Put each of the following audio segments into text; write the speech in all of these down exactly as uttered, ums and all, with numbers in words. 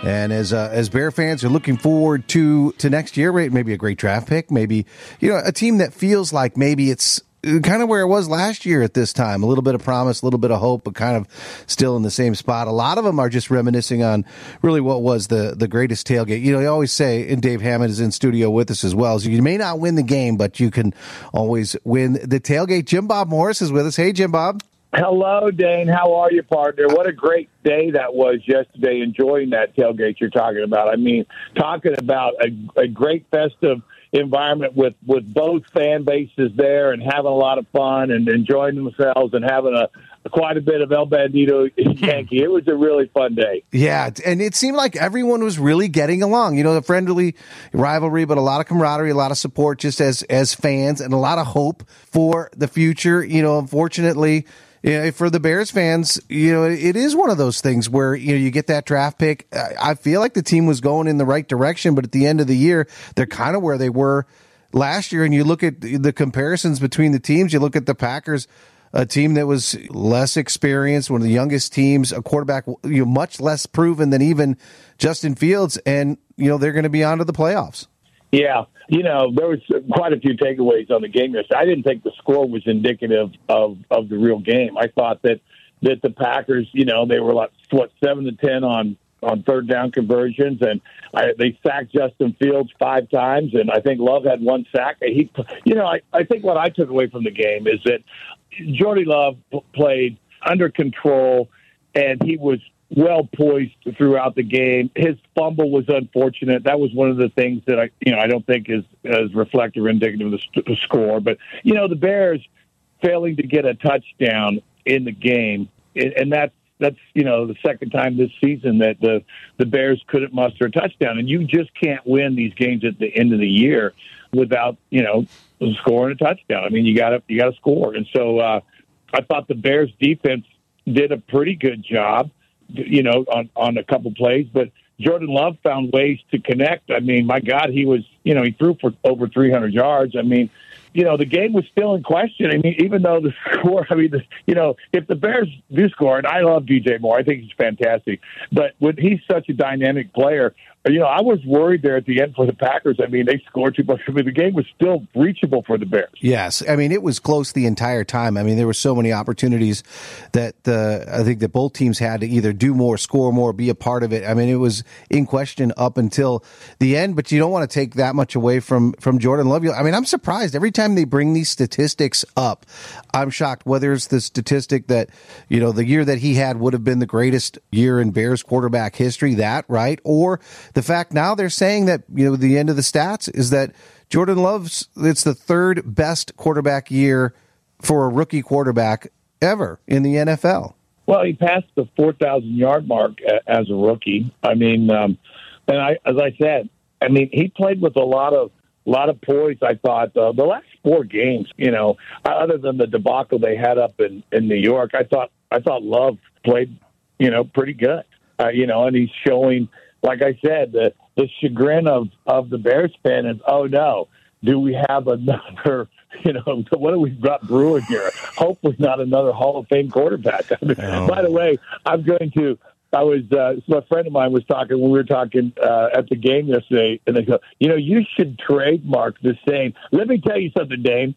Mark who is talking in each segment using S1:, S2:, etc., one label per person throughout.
S1: And as uh, as Bear fans are looking forward to, to next year, right, maybe a great draft pick, maybe, you know, a team that feels like maybe it's kind of where it was last year at this time, a little bit of promise, a little bit of hope, but kind of still in the same spot. A lot of them are just reminiscing on really what was the, the greatest tailgate. You know, you always say, and Dave Hammond is in studio with us as well, so you may not win the game, but you can always win the tailgate. Jim Bob Morris is with us. Hey, Jim Bob.
S2: Hello, Dane. How are you, partner? What a great day that was yesterday, enjoying that tailgate you're talking about. I mean, talking about a, a great festive environment with, with both fan bases there and having a lot of fun and enjoying themselves and having a, a quite a bit of El Bandito Yankee. It was a really fun day.
S1: Yeah, and it seemed like everyone was really getting along. You know, the friendly rivalry, but a lot of camaraderie, a lot of support just as, as fans, and a lot of hope for the future. You know, unfortunately, yeah, for the Bears fans, you know, it is one of those things where, you know, you get that draft pick. I feel like the team was going in the right direction, but at the end of the year, they're kind of where they were last year. And you look at the comparisons between the teams, you look at the Packers, a team that was less experienced, one of the youngest teams, a quarterback, you know, much less proven than even Justin Fields, and, you know, they're going to be on to the playoffs.
S2: Yeah, you know, there was quite a few takeaways on the game yesterday. I didn't think the score was indicative of, of the real game. I thought that, that the Packers, you know, they were like, what, seven to ten on, on third down conversions, and I, they sacked Justin Fields five times, and I think Love had one sack. He, you know, I, I think what I took away from the game is that Jordy Love played under control, and he was well poised throughout the game. His fumble was unfortunate. That was one of the things that I, you know, I don't think is as reflective or indicative of the, st- the score. But you know, the Bears failing to get a touchdown in the game, and that's that's you know the second time this season that the the Bears couldn't muster a touchdown. And you just can't win these games at the end of the year without you know scoring a touchdown. I mean, you got to you got to score. And so uh, I thought the Bears defense did a pretty good job, you know, on, on a couple plays, but Jordan Love found ways to connect. I mean, my God, he was, you know, he threw for over three hundred yards. I mean, you know, the game was still in question. I mean, even though the score, I mean, the, you know, if the Bears do score, and I love D J Moore, I think he's fantastic, but when he's such a dynamic player, you know, I was worried there at the end for the Packers. I mean, they scored too much. I mean, the game was still reachable for the Bears.
S1: Yes. I mean, it was close the entire time. I mean, there were so many opportunities that uh, I think that both teams had to either do more, score more, be a part of it. I mean, it was in question up until the end, but you don't want to take that much away from, from Jordan Love. I mean, I'm surprised. Every time they bring these statistics up, I'm shocked, whether it's the statistic that, you know, the year that he had would have been the greatest year in Bears quarterback history, that, right? Or the fact now they're saying that, you know, the end of the stats is that Jordan Love's, it's the third best quarterback year for a rookie quarterback ever in the N F L.
S2: Well, he passed the four thousand yard mark as a rookie. I mean, um, and I, as I said, I mean, he played with a lot of, lot of poise. I thought uh, the last four games, you know, other than the debacle they had up in, in New York, I thought, I thought Love played, you know, pretty good, uh, you know, and he's showing, like I said, the, the chagrin of, of the Bears fan is, oh, no, do we have another, you know, what do we got brewing here? Hopefully not another Hall of Fame quarterback. I mean, oh. By the way, I'm going to, I was, uh, so a friend of mine was talking when we were talking uh, at the game yesterday, and they go, you know, you should trademark the saying. Let me tell you something, Dane.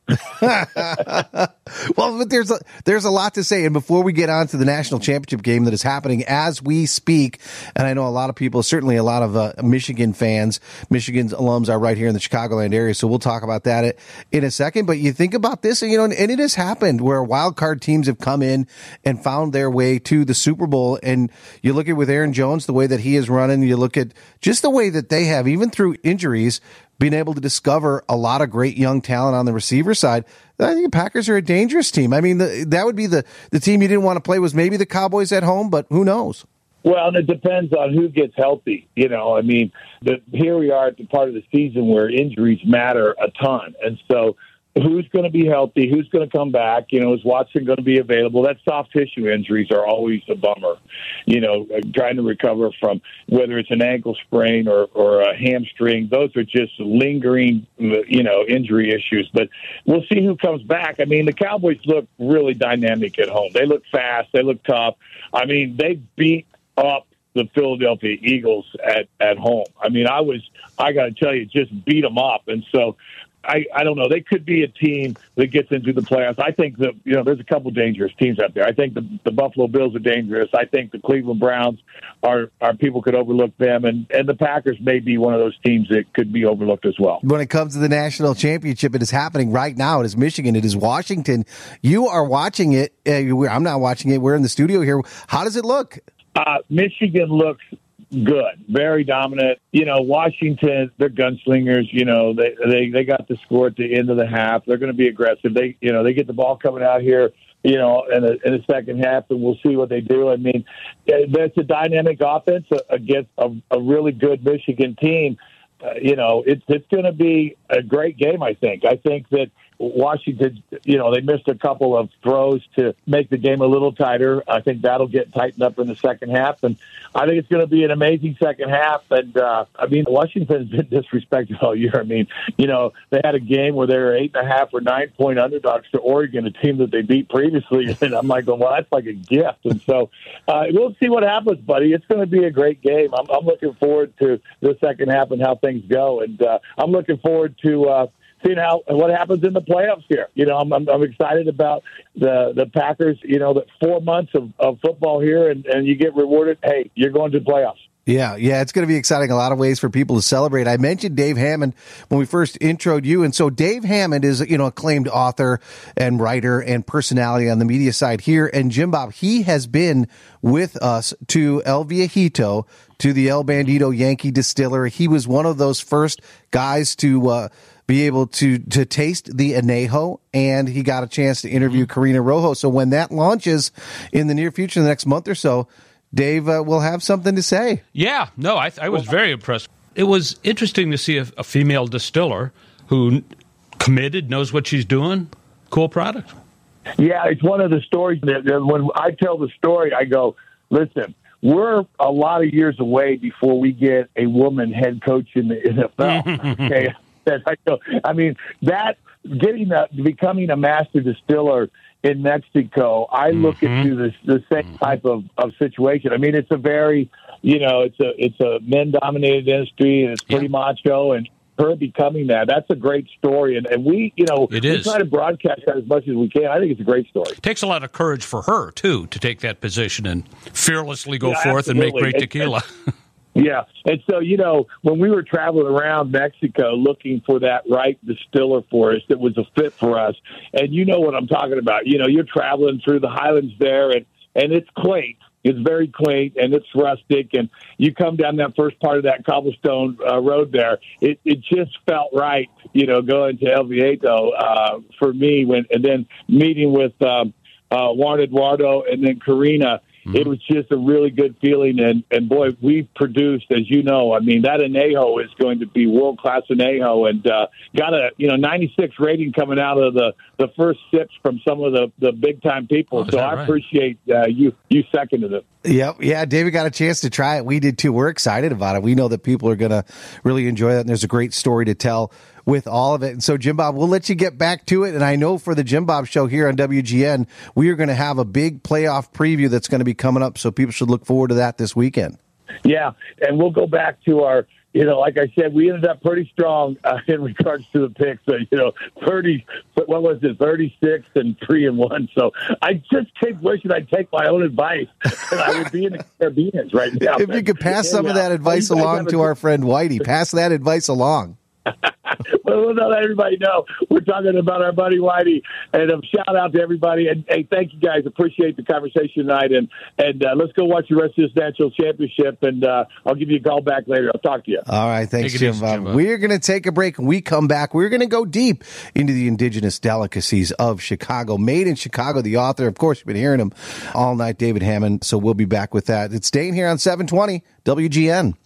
S1: Well, but there's a, there's a lot to say. And before we get on to the national championship game that is happening as we speak, and I know a lot of people, certainly a lot of uh, Michigan fans, Michigan's alums are right here in the Chicagoland area. So we'll talk about that in a second. But you think about this, you know, and it has happened where wild card teams have come in and found their way to the Super Bowl. And you look at with Aaron Jones, the way that he is running, you look at just the way that they have, even through injuries, been able to discover a lot of great young talent on the receiver side. I think the Packers are a dangerous team. I mean, the, that would be the, the team you didn't want to play was maybe the Cowboys at home, but who knows?
S2: Well, and it depends on who gets healthy. You know, I mean, the, here we are at the part of the season where injuries matter a ton. And so who's going to be healthy? Who's going to come back? You know, is Watson going to be available? That soft tissue injuries are always a bummer. You know, trying to recover from whether it's an ankle sprain or, or a hamstring. Those are just lingering, you know, injury issues. But we'll see who comes back. I mean, the Cowboys look really dynamic at home. They look fast. They look tough. I mean, they beat up the Philadelphia Eagles at, at home. I mean, I was, I got to tell you, just beat them up. And so I, I don't know. They could be a team that gets into the playoffs. I think that, you know, there's a couple dangerous teams out there. I think the, the Buffalo Bills are dangerous. I think the Cleveland Browns are, are people could overlook them. And, and the Packers may be one of those teams that could be overlooked as well.
S1: When it comes to the national championship, it is happening right now. It is Michigan. It is Washington. You are watching it. Uh, I'm not watching it. We're in the studio here. How does it look?
S2: Uh, Michigan looks good, very dominant. You know, Washington, they're gunslingers. You know, they they they got the score at the end of the half. They're going to be aggressive. They, you know, they get the ball coming out here, you know, in the, in the second half, and we'll see what they do. I mean, that's a dynamic offense against a, a really good Michigan team. Uh, you know, it's it's going to be a great game. I think. I think that Washington, you know, they missed a couple of throws to make the game a little tighter. I think that'll get tightened up in the second half, and I think it's going to be an amazing second half. And uh, I mean, Washington's been disrespected all year. I mean, you know, they had a game where they were eight and a half or nine point underdogs to Oregon, a team that they beat previously, and I'm like, well, that's like a gift. And so uh, we'll see what happens, buddy. It's going to be a great game. I'm, I'm looking forward to the second half and how things go, and uh, I'm looking forward to. Uh, Seeing how what happens in the playoffs here, you know, I'm, I'm I'm excited about the the Packers. You know, that four months of, of football here, and, and you get rewarded. Hey, you're going to the playoffs.
S1: Yeah, yeah, it's going to be exciting. A lot of ways for people to celebrate. I mentioned Dave Hammond when we first introed you, and so Dave Hammond is, you know, acclaimed author and writer and personality on the media side here. And Jim Bob, he has been with us to El Viejito, to the El Bandito Yankee Distillery. He was one of those first guys to uh, be able to to taste the añejo, and he got a chance to interview Karina Rojo. So when that launches in the near future, in the next month or so, Dave uh, will have something to say.
S3: Yeah, no, I, I was very impressed. It was interesting to see a, a female distiller who committed, knows what she's doing. Cool product.
S2: Yeah, it's one of the stories that, that when I tell the story, I go, listen, we're a lot of years away before we get a woman head coach in the N F L. Okay, I go, I mean, that getting a, becoming a master distiller in Mexico, I look mm-hmm. into this the same type of, of situation. I mean, it's a very, you know, it's a it's a men dominated industry, and it's pretty yeah. macho, and her becoming that, that's a great story. And, and we, you know,
S3: it
S2: we
S3: is.
S2: try to broadcast that as much as we can. I think it's a great story.
S3: It takes a lot of courage for her, too, to take that position and fearlessly go
S2: yeah,
S3: forth
S2: absolutely.
S3: and make great
S2: and,
S3: tequila.
S2: And, yeah. And so, you know, when we were traveling around Mexico looking for that right distiller for us that was a fit for us, and you know what I'm talking about. You know, you're traveling through the highlands there, and, and it's quaint. It's very quaint, and it's rustic, and you come down that first part of that cobblestone uh, road there. It, it just felt right, you know, going to El Viejo uh, for me, when, and then meeting with um, uh, Juan Eduardo and then Karina. It was just a really good feeling, and, and boy, we've produced, as you know, I mean, that añejo is going to be world-class añejo, and uh, got a, you know, ninety-six rating coming out of the, the first sips from some of the, the big-time people,
S3: oh,
S2: so I
S3: right?
S2: appreciate uh, you you seconded it.
S1: Yep, yeah, David got a chance to try it. We did, too. We're excited about it. We know that people are going to really enjoy that, and there's a great story to tell with all of it. And so, Jim Bob, we'll let you get back to it. And I know for the Jim Bob Show here on W G N, we are going to have a big playoff preview that's going to be coming up, so people should look forward to that this weekend.
S2: Yeah, and we'll go back to our, you know, like I said, we ended up pretty strong uh, in regards to the picks. So, you know, thirty, what was it, thirty-six and three and one. So I just keep wishing I'd take my own advice, and I would be in the Caribbean right now.
S1: If you could pass some of that advice along to our friend Whitey, pass that advice along.
S2: Well, we'll let everybody know we're talking about our buddy Whitey, and a shout out to everybody. And hey, thank you guys. Appreciate the conversation tonight, and and uh, let's go watch the rest of this national championship. And uh, I'll give you a call back later. I'll talk to you.
S1: All right, thanks, Jim Bob. We're going to take a break. When we come back, we're going to go deep into the indigenous delicacies of Chicago, made in Chicago. The author, of course, you've been hearing him all night, David Hammond. So we'll be back with that. It's staying here on seven twenty W G N.